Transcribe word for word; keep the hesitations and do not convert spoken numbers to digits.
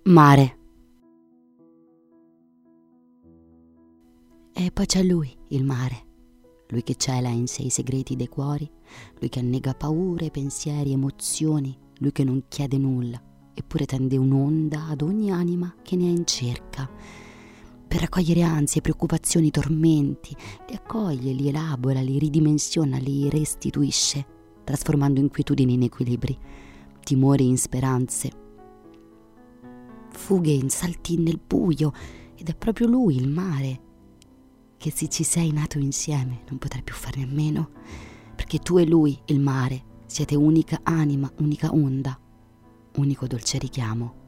Mare. E poi c'è lui, il mare. Lui che cela in sé i segreti dei cuori, lui che annega paure, pensieri, emozioni, lui che non chiede nulla, eppure tende un'onda ad ogni anima che ne è in cerca, per raccogliere ansie, preoccupazioni, tormenti, li accoglie, li elabora, li ridimensiona, li restituisce, trasformando inquietudini in equilibri, timori in speranze, fughe in salti nel buio. Ed è proprio lui, il mare, che se ci sei nato insieme non potrai più farne a meno, perché tu e lui, il mare, siete unica anima, unica onda, unico dolce richiamo.